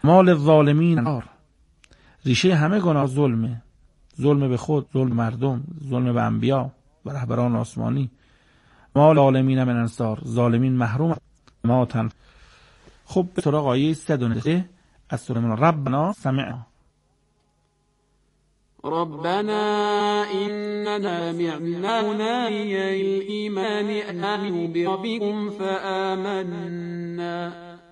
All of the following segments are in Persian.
مال الظالمین نار. ریشه همه گناه ظلمه، ظلم به خود، ظلم مردم، ظلم به انبیا و رهبران آسمانی. مال الظالمین من انصار، ظالمین محروم ما تن. خب به سراغ آیه 109 از سوره ربنا سمعنا. ربنا إننا سمعنا مناديا للإيمان أن آمنوا بربكم فآمنا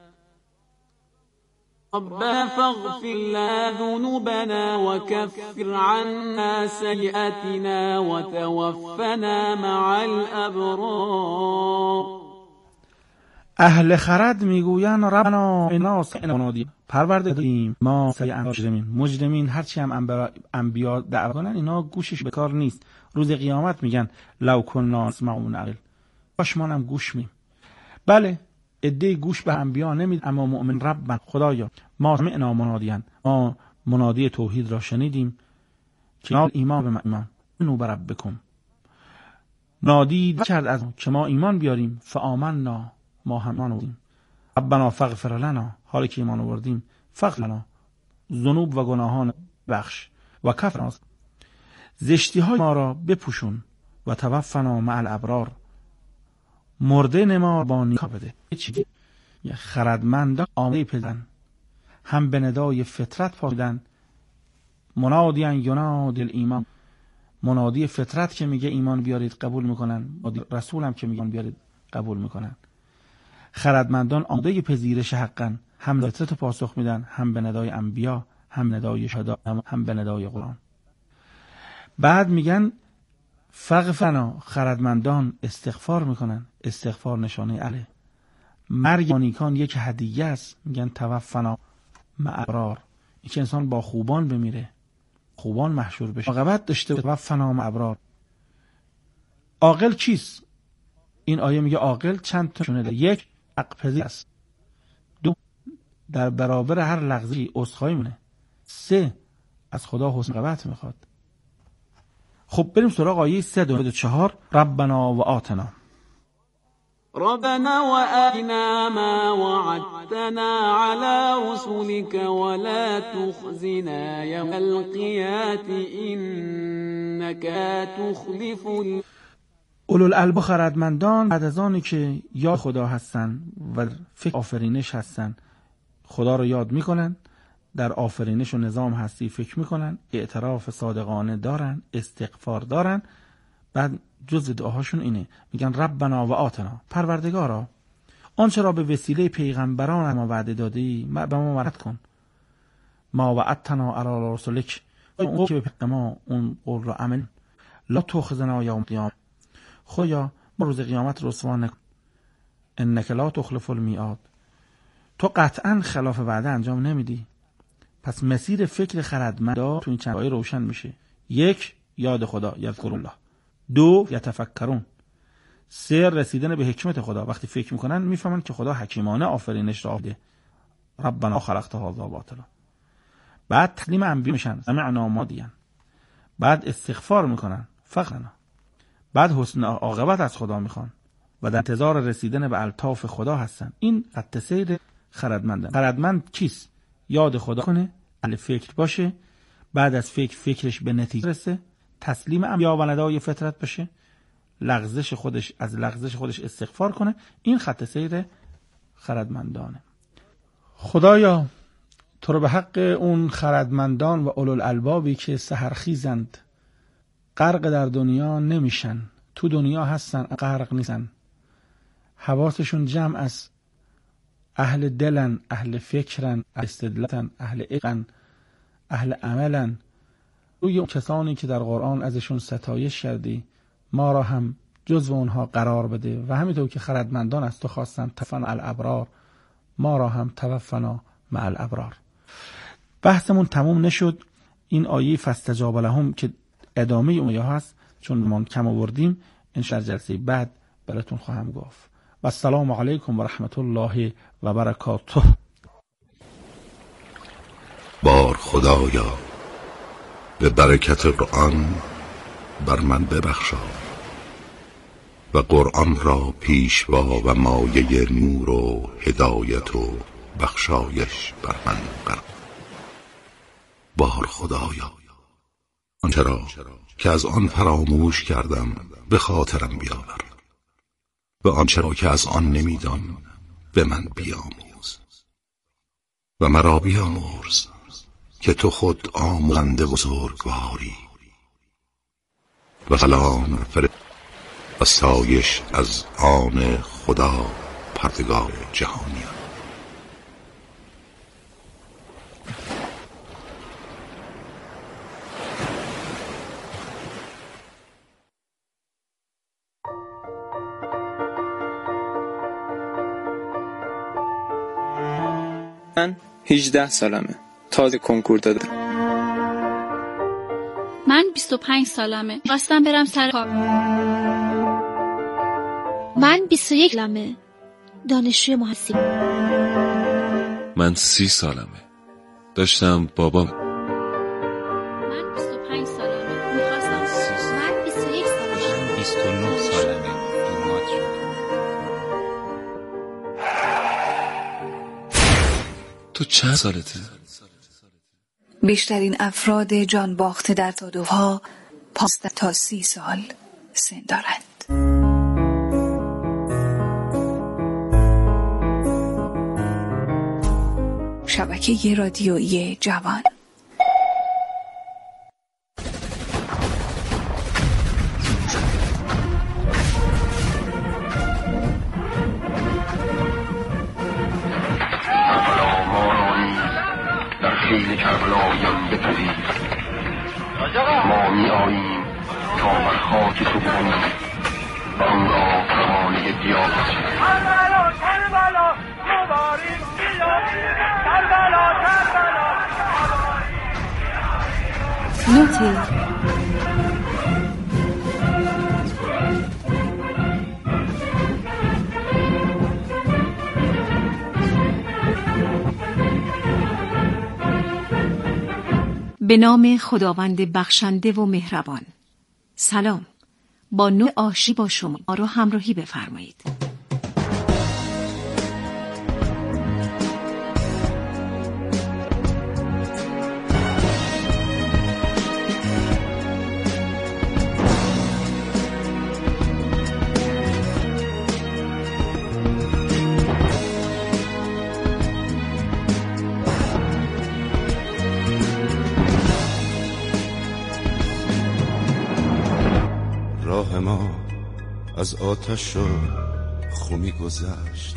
ربنا فاغفر لنا ذنوبنا وكفر عنا سيئاتنا وتوفنا مع الأبرار. اهل خرد میگویند ربنا اینا سمعنا منادیا، پروردگاریم ما سمعنا. مجرمین هرچی هم انبیا دعوا کنن اینا گوشش به کار نیست. روز قیامت میگن لو کنا نسمع ونعقل، کاش ما هم گوش میم. بله عده گوش به انبیا نمید، اما مؤمن ربنا خدایا ما سمعنا منادیا، ما منادی توحید را شنیدیم که ایمان به ایمان نو بربکم، نادی کرد از که ما ایمان بیاریم. فآمنا ما هم ایمان آوردیم. ربنا فاغفر لنا، حالی که ایمان آوردیم، فاغفر لنا ذنوب و گناهان بخش و کفر زشتی های ما را بپوشون و توفنا مع الابرار، مرده نما با نیکا بده. خردمندان آمده پدن هم به ندای فطرت پاسیدن. منادیان ینادی الایمان، منادی فطرت که میگه ایمان بیارید قبول میکنن، رسول هم که میگه بیارید قبول میکنن. خردمندان آماده پذیرش حقن، هم فطرت پاسخ میدن، هم به ندای انبیا، هم ندای شهدا، هم به ندای قرآن. بعد میگن فغفرنا، خردمندان استغفار میکنن. استغفار نشانه اهل مرگ نیکان یک هدیه است. میگن توفنا مع الابرار، این که انسان با خوبان بمیره، خوبان محشور بشه، عاقبت داشته. توفنا مع الابرار. عاقل کیست؟ این آیه میگه عاقل چند تا شونه داره. یک، حق پذیر است. دو، در برابر هر لغزشی عذرخواهی میکنه. سه، از خدا حسن عاقبت میخواد. خب بریم سراغ آیه 104 ربنا و آتنا. ربنا وآتنا ما وعدتنا على رسلك ولا تخزنا يوم القيامة إنك تخلف اولوالالباب خردمندان بعد از آنی که یاد خدا هستن و فکر آفرینش هستن، خدا رو یاد میکنن، در آفرینش و نظام هستی فکر میکنن، اعتراف صادقانه دارن، استغفار دارن. بعد جز دعاهاشون اینه، میگن ربنا و آتنا، پروردگارا آنچه را به وسیله پیغمبران ما وعده دادی به ما وعده کن. ما وعدتنا علی رسولک، اون که به ما اون قول را عمل. لا تخزنا یوم القیامه، خدا ما روز قیامت رسوا نکن. انک لا تخلف المیعاد، تو قطعا خلاف وعده انجام نمیدی. پس مسیر فکر خردمندا تو این چند آیه روشن میشه. یک، یاد خدا، یذکر الله. دو، یتفکرون. سه، رسیدن به حکمت خدا. وقتی فکر میکنن میفهمن که خدا حکیمانه آفرینش را آفریده. ربنا خلقت هذا باطلا. بعد تسلیم انبیا میشن، سمعنا منادیا. بعد استغفار میکنن، فغفرنا. بعد حسن عاقبت از خدا میخوان و در انتظار رسیدن به الطاف خدا هستن. این خط سیر خردمندن. خردمند کیست؟ یاد خدا کنه، اهل فکر باشه، بعد از فکرش به نتیجه رسه، تسلیم انبیا و ندای فطرت بشه، لغزش خودش از لغزش خودش استغفار کنه. این خط سیر خردمندانه. خدایا تو رو به حق اون خردمندان و اولوالالبابی که سحرخیزند، غرق در دنیا نمیشن، تو دنیا هستن غرق نیستن، حواسشون جمع از اهل دلن، اهل فکرن، اهل استدلالن، اهل عقلن، اهل عملن. روی اون کسانی که در قرآن ازشون ستایش کردی ما را هم جزو اونها قرار بده و همینطور که خردمندان از تو خواستن توفنا الابرار، ما را هم توفنا مع الابرار. بحثمون تموم نشد. این آیه فاستجاب لهم که ادامه اون آیه هست، چون ما کم آوردیم ان شاء الله جلسه بعد براتون خواهم گفت. و السلام علیکم و رحمت الله و برکاته. بار خدایا به برکت قرآن بر من ببخشا و قرآن را پیشوا و مایه نور و هدایت و بخشایش بر من قرار. بار خدایا آنچه را که از آن فراموش کردم به خاطرم بیاور و آنچه را که از آن نمیدانم به من بیاموز و مرا بیامرز که تو خود آموزنده بزرگواری. و سلام و ستایش از آن خدا پروردگار جهانیان. من 18 سالمه. تازه کنکور دادم. من 25 سالمه. خواستم برم سر کار. من 21 سالمه. دانشجوی محاسبه. من 30 سالمه. داشتم بابام. من 25 سالمه. میخواستم. من 21 سالمه. من 29 سالمه. دومات شدم. تو چند سالته؟ بیشترین افراد جان باخته در تادوها 15 تا 30 سال سن دارند. شبکه رادیویی جوان. خیل کربلایان بپذیر ما می آییم تا بر خاک تو بزنیم و آن را زمانه دیار باشیم. کربلا کربلا مبارک کربلا کربلا نوتی به نام خداوند بخشنده و مهربان. سلام. با نوع آشی با شما را همراهی بفرمایید. راه ما از آتش و خمی گذشت،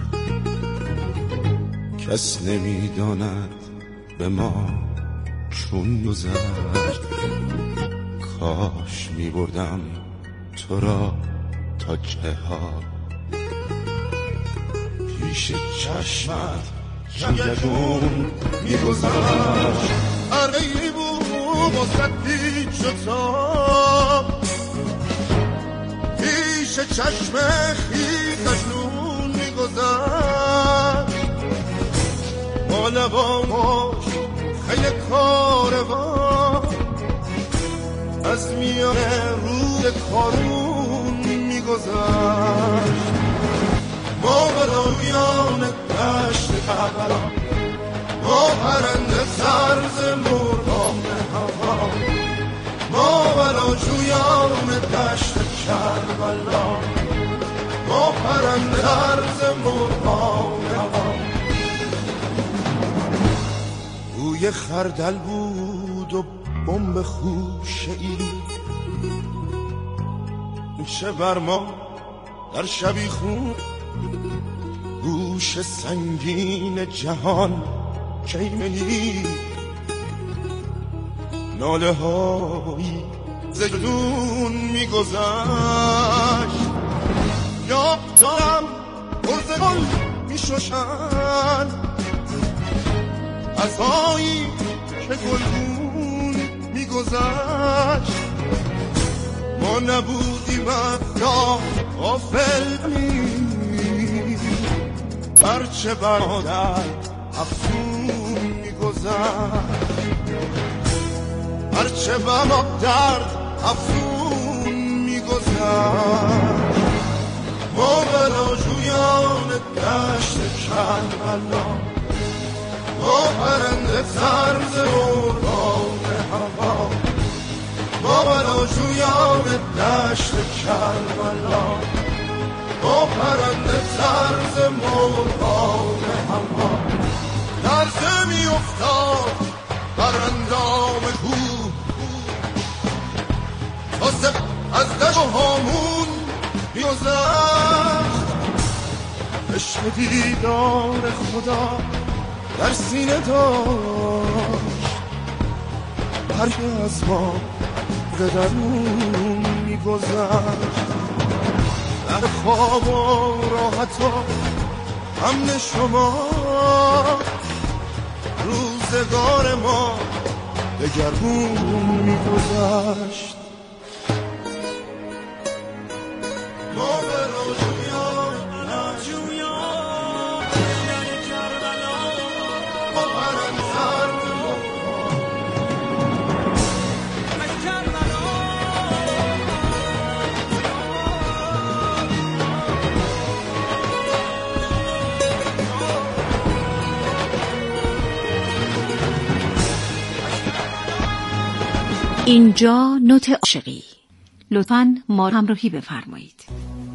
کس نمیداند به ما چون گذشت. کاش میبردم تو را تا جهاد پیش چشمت جنگدون میگذشت. اره بود مصدی شد پیش چشم خیزش نون میگذشت. با لبامش خیل کاروان از میان رود کارون میگذشت. ما بلایان دشت کربلا، ما پرنده سرز مرغان هوا، ما بلاجویان دشت کربلا، ما پرنده سرز مرغان هوا. بوی خردل بود و بمب خوشه ای چه بر ما در شبی خون. گوش سنگین جهان کیمنی ناله هایی زجدون میگذشت. یا دارم پرزگان میشوشن از هایی که گلگون میگذشت. ما نبودیم افتا غافل هرچه برادر افسون میگذشت، هرچه بر ما درد افسون میگذشت. ما بلاجویان دشت کربلا، با پرنده طرز مرغان هوا، با بلاجویان دشت کربلا، با پرنده طرز مرغان هوا. لرزه می افتاد بر اندام کوه، تازه از دشت و هامون می‌گذشت. عشق دیدار خدا در سینه داشت، هر که از ما ز درون می‌گذشت. در خواب و راحت و امن شما، روزگار ما دگرگون می‌گذشت. ما به راجویان در کربلا، با پرنسر اینجا نوت عاشقی. لطفاً ما را همراهی بفرمایید.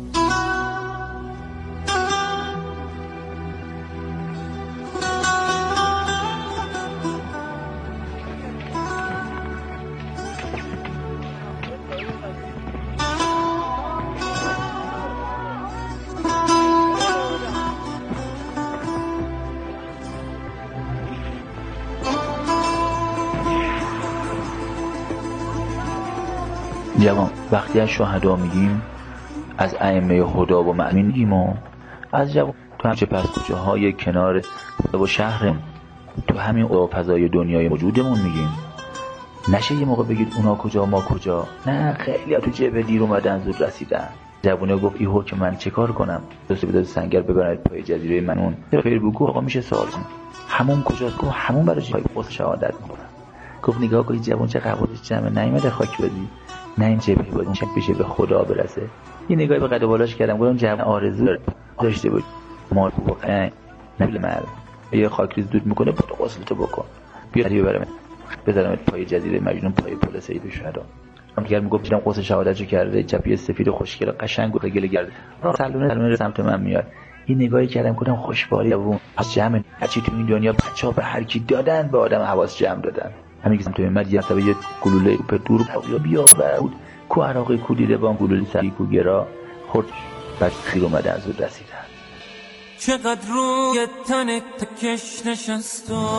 جوان، وقتی از شهدا میگیم از ائمه خدا و مؤمنین میگیم و از جوان تو همچه پس کوچه های کنار و شهر تو همین فضای دنیای موجودمون میگیم. نشه یه موقع بگید اونا کجا ما کجا. نه، خیلی ها تو جبه دیر اومدن زود رسیدن. جوونه گفت ای حکم من چه کار کنم؟ دوست بداد سنگر ببرد پای جزیره منون. خیر بگو آقا میشه سوال کنم همون کجاست؟ گفت همون برای چی؟ قصه شهادت میکنم. گفت نگاه کنید جوان چه قبولش جمع نیومده خاک بدی، نه این جبهه باید چه بشه به خدا برسه. یه نگاهی به قد و بالاش کردم، گفتم جوان آرزو داشته بود ما واقعا نبیل مال یه خاکریز دود میکنه بود غسلتو بکن بیا دیگه برام بذارمت پای جزیره مجنون پای پل سید الشهدا. هم دیگه میگفت دیدم قصه شهادتشو کرده، جبهه سفید خوشگل قشنگ و گله گرد سالونه سمت من میاد. این نگاهی کردم گفتم خوشباری جوون از جمع هرچی تو این دنیا بچه‌ها به هر کی دادن به آدم حواس جمع دادن. همین که تو اومد یه دفعه یه گلوله به دور بیا بود کو عراقی کو دیده با گلوله سری کو گرا خورد بعد خیر اومده از اون رسیدن. چقدر روی تن تکش نشست و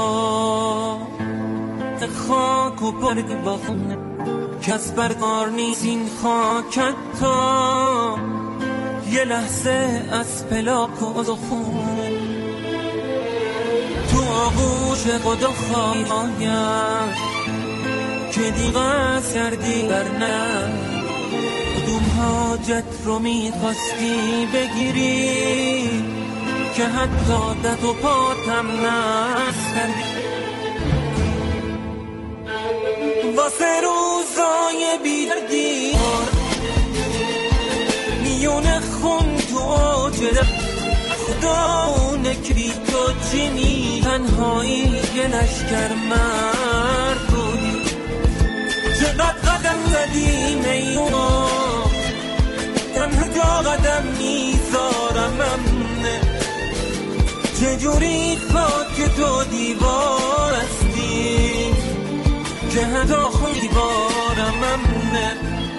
خاک و برگ با خونه کس برگار نیست این خاکت تا یه لحظه از پلاک و خون تو آغوش خدا خواهیم که دیغه کردی برنه کدوم حاجت رو میخواستی بگیری که حتی دست و پاتم نستردی واسه روزای بیدردی میونه خون تو آجده خدا نکری تو چینی تنهایی یه لشکر مرد بودی چقدر قدم زدی میونا تنها جا قدم میذارم امنه چجوری خاک تو دیوار هستی که حتی خون دیوارم امنه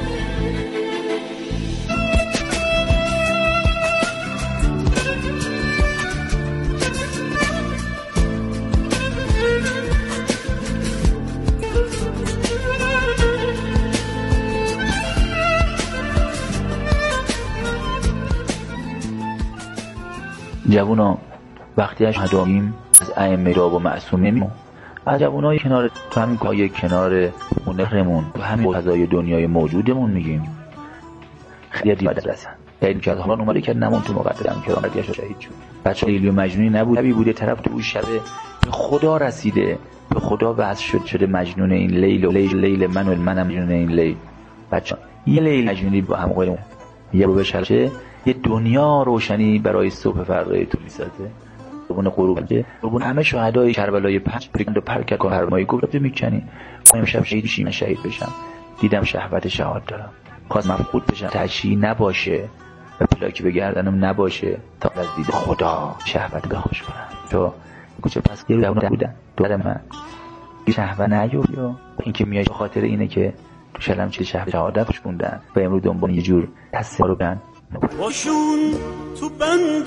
جوونا وقتی از شهداییم از ائمه و معصومیم از جوانای کنار تو همین پای کنار خونه‌مون تو همین فضای دنیای موجودمون میگیم خیلی دیگه رسن یعنی که از حالا اومده که نمون تو مقدم کرامتیش شهید شد. بچه لیلی و مجنونی نبود، نبی بوده طرف تو اون شبه به خدا رسیده، به خدا وصل شده مجنون این لیل و لیل من و منم مجنون این لیل. بچه یه لیل مجنونی با هم قولمون یه رو بشرچه یه دنیا روشنی برای صبح فردای تو میسازه. قربون غروب، قربون همه شهدای کربلای 5 پرکند و پر کرد که هرمایی گفت میکنی امشب شهید شیم، من شهید بشم. دیدم شهوت شهادت دارم، خواست مفقود بشم، تشییع نباشه و پلاکی به گردنم نباشه تا از دید خدا شهوت بخوش کنم. تو کوچه پس گیر دوونه بودن دور من شهوت نیوری و اینکه میای به خاطر اینه که تو شلم چه شهادت خوش بوندن و امروز دنبال یه جور دسته رو بند باشون تو بند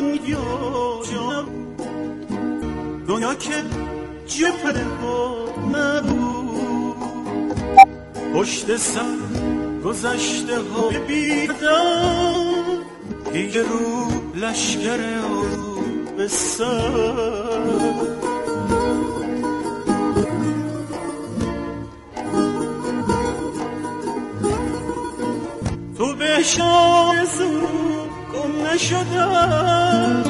دنیا که جپره نبود، پشت سر گذشته ها بیدم دیگه رو لشگر آروم به سر. تو به شارزو گم نشدم،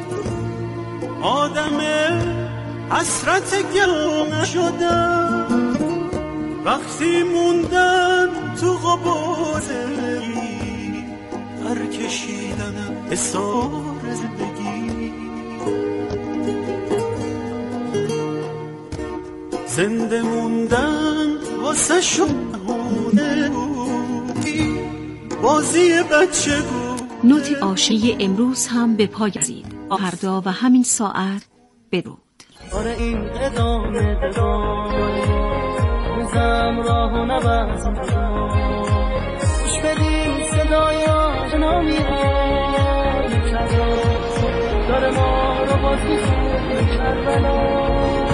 آدم حسرت گل نشدم، وقتی موندن تو غباره‌ای هر کشیدنم حسار زندگی. زنده موندن واسه شونه بازی بچه بود. نوت عاشقی امروز هم به پای رسید. فردا و همین ساعت بدرود. آره این ادامه روزم راه و نبزم گوش بدیم صدای آشنا میاد داره ما رو باز میسون کربلا.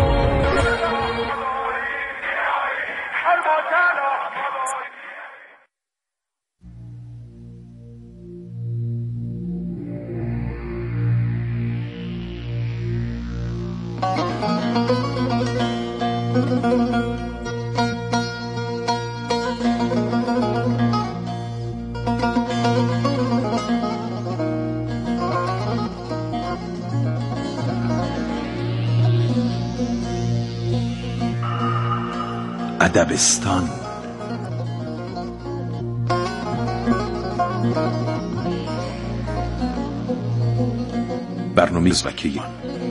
ادبستان برنامه زوکیان.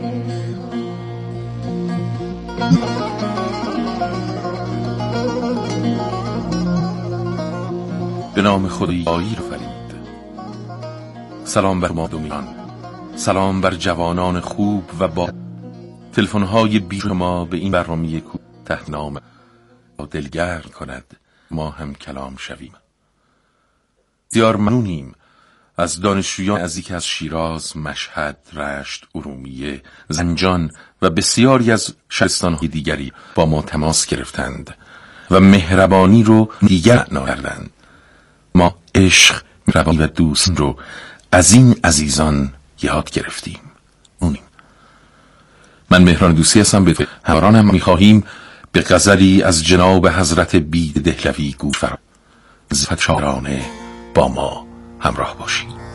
به نام خدای آیی رو فرید. سلام بر مادومیان، سلام بر جوانان خوب و با تلفن‌های بیشمار به این برنامه تحت نام دلگرم کند ما هم کلام شویم. بسیار ممنونیم از دانشجویان عزیزی که از شیراز، مشهد، رشت، ارومیه، زنجان و بسیاری از شهرستان‌های دیگری با ما تماس گرفتند و مهربانی رو دیگر کردند. ما عشق، مهربانی و دوست رو از این عزیزان یاد گرفتیم. من مهران دوستی هستم. به همراهانم می‌خواهیم به غزلی از جناب حضرت بید دهلوی گوش فرماییم. زفت شاعرانه با ما همراه باشید.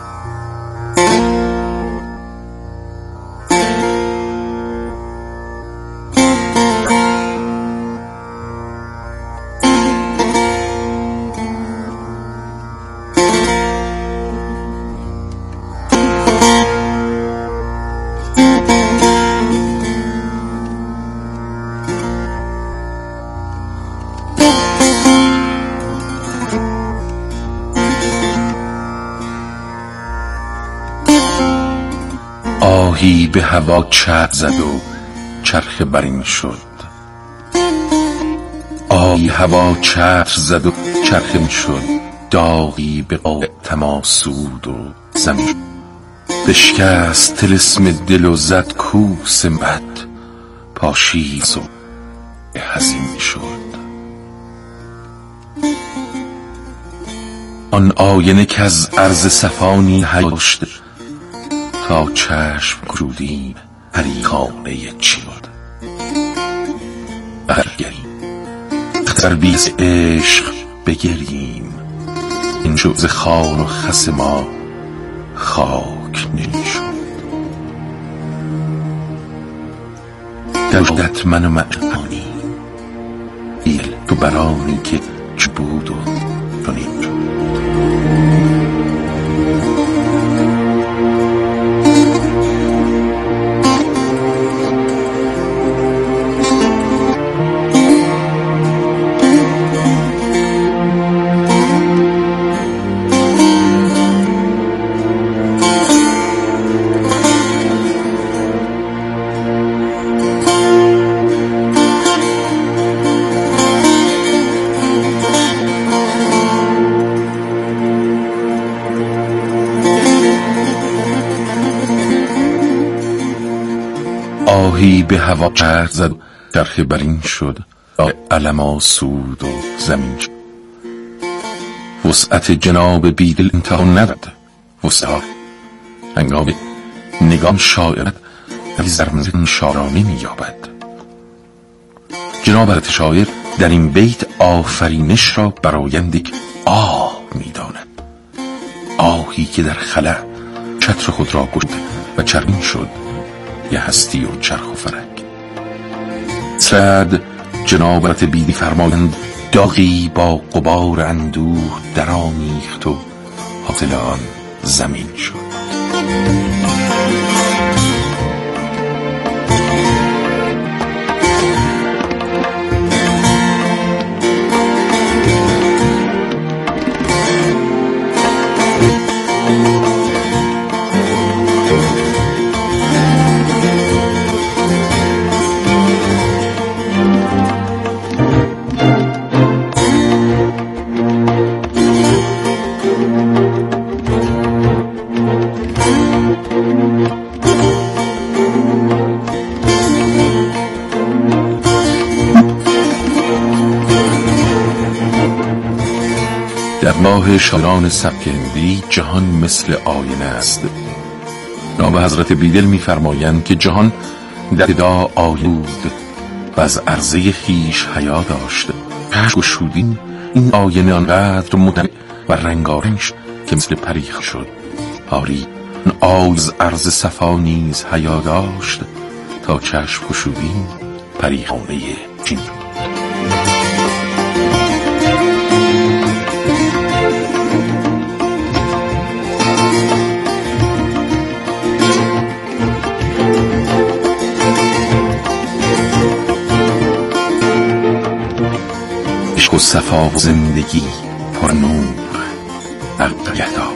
آهی به هوا چرخ زد و چرخ برین شد. آهی هوا چرخ زد و چرخ شد. داغی به قاع تماسود و زمین بشکست طلسم دل و زد کوس بد. پاشیز و حزین شد. آن آینه که از عرض صفانی هشت تا چشم گرودیم پریخانه چی بود. برگریم در بیز عشق بگریم. این جوز خار و خس ما خاک نمی شد. دولت من و معنی ایل تو برانی که چه بود و کنیم شد. موجی به هوا چرخ زد، چرخ برین شد، علم آسود و زمین شد. وسعت جناب بیدل انتها ندارد، وسعت هنگام نگاه شاعرت در زرمزن شاعرانه می‌یابد. جناب حضرت شاعر در این بیت آفرینش را برآیند یک آه می‌داند، آهی که در خلأ چتر خود را گشود و چرمین شد، یه هستی و چرخ و فرنگ. سرد جناب حضرت بیدی فرمایند داغی با غبار اندوه درآمیخت و حاصل آن زمین شد. در ماه شاعران سبک هندی جهان مثل آینه است. جناب حضرت بیدل می‌فرمایند که جهان در ابتدا آینه بود و از عرضه خویش حیا داشت. چشم گشودیم این آینه آنقدر مدرن و رنگارنگ شد که مثل پریخ شد. آری آینه از عرض صفا نیز حیا داشت، تا چشم گشودیم پریخانه چین شد. عشق و صفا و زندگی پر نور عقل دار.